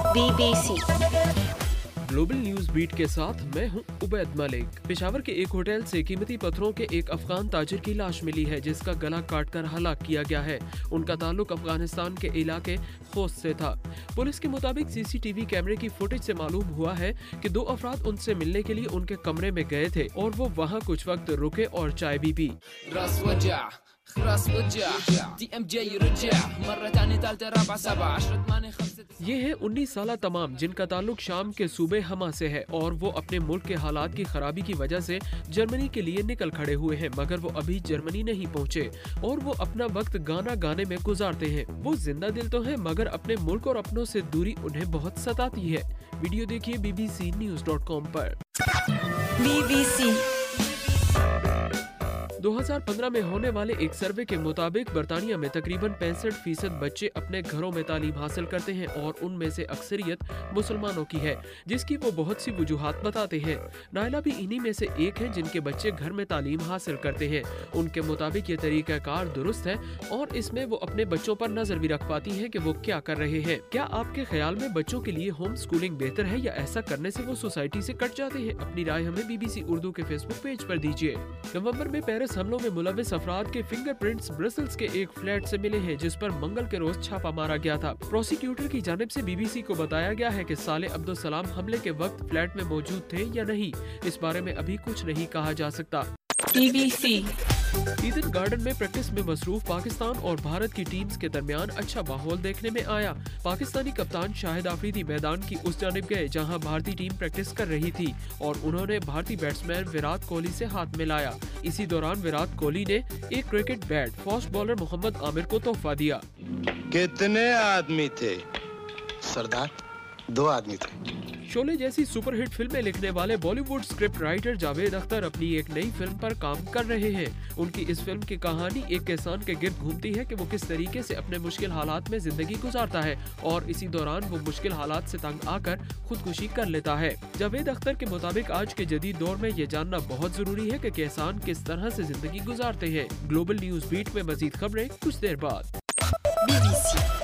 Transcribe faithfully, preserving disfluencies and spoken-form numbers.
B B C global news beat के साथ मैं हूं उबैद मलिक। पेशावर के एक होटल से कीमती पत्थरों के एक अफगान ताजिर की लाश मिली है, जिसका गला काटकर हलाक किया गया है। उनका ताल्लुक अफगानिस्तान के इलाके खोस्त से था। पुलिस के मुताबिक सीसीटीवी कैमरे की फुटेज से मालूम हुआ है कि दो अफराद उनसे मिलने के लिए उनके कमरे में गए थे और वो वहाँ कुछ वक्त रुके और चाय भी पी। ये है उन्नीस साल तमाम, जिनका ताल्लुक शाम के सूबे हमा से है और वो अपने मुल्क के हालात की खराबी की वजह से जर्मनी के लिए निकल खड़े हुए हैं, मगर वो अभी जर्मनी नहीं पहुंचे और वो अपना वक्त गाना गाने में गुजारते हैं। वो जिंदा दिल तो हैं, मगर अपने मुल्क और अपनों से दूरी उन्हें बहुत सताती है। वीडियो देखिए B B C news dot com पर। बी बी सी दो हज़ार पंद्रह में होने वाले एक सर्वे के मुताबिक बरतानिया में तकरीबन पैंसठ फीसद बच्चे अपने घरों में तालीम हासिल करते हैं और उनमें से अक्सरियत मुसलमानों की है, जिसकी वो बहुत सी वजूहात बताते हैं। नायला भी इन्हीं में से एक है जिनके बच्चे घर में तालीम हासिल करते हैं। उनके मुताबिक ये तरीकाकार दुरुस्त है और इसमें वो अपने बच्चों पर नजर भी रख पाती हैं कि वो क्या कर रहे हैं। क्या आपके ख्याल में बच्चों के लिए होम स्कूलिंग बेहतर है या ऐसा करने से वो सोसाइटी से कट जाते हैं? अपनी राय हमें बी बी सी उर्दू के फेसबुक पेज पर दीजिए। नवंबर में पेरिस हमलों में मुलविस अफराद के फिंगरप्रिंट्स ब्रसेल्स के एक फ्लैट से मिले हैं, जिस पर मंगल के रोज छापा मारा गया था। प्रोसिक्यूटर की जानिब से बी बी सी को बताया गया है कि साले अब्दुल सलाम हमले के वक्त फ्लैट में मौजूद थे या नहीं, इस बारे में अभी कुछ नहीं कहा जा सकता। B B C Eden garden में प्रैक्टिस में मसरूफ पाकिस्तान और भारत की टीम्स के दरमियान अच्छा माहौल देखने में आया। पाकिस्तानी कप्तान शाहिद आफरीदी मैदान की उस जानिब गए जहां भारतीय टीम प्रैक्टिस कर रही थी और उन्होंने भारतीय बैट्समैन विराट कोहली से हाथ मिलाया। इसी दौरान विराट कोहली ने एक cricket bat fast bowler Mohammad Amir को तोहफा दिया। कितने आदमी थे सरदार? दो आदमी थे। शोले जैसी सुपरहिट फिल्में लिखने वाले बॉलीवुड स्क्रिप्ट राइटर जावेद अख्तर अपनी एक नई फिल्म पर काम कर रहे हैं। उनकी इस फिल्म की कहानी एक किसान के गिर्द घूमती है कि वो किस तरीके से अपने मुश्किल हालात में जिंदगी गुजारता है और इसी दौरान वो मुश्किल हालात से तंग आकर खुदकुशी कर लेता है। जावेद अख्तर के मुताबिक आज के जदीद दौर में ये जानना बहुत जरूरी है कि किसान किस तरह से जिंदगी गुजारते हैं। ग्लोबल न्यूज बीट में मजीद खबरें कुछ देर बाद। बी बी सी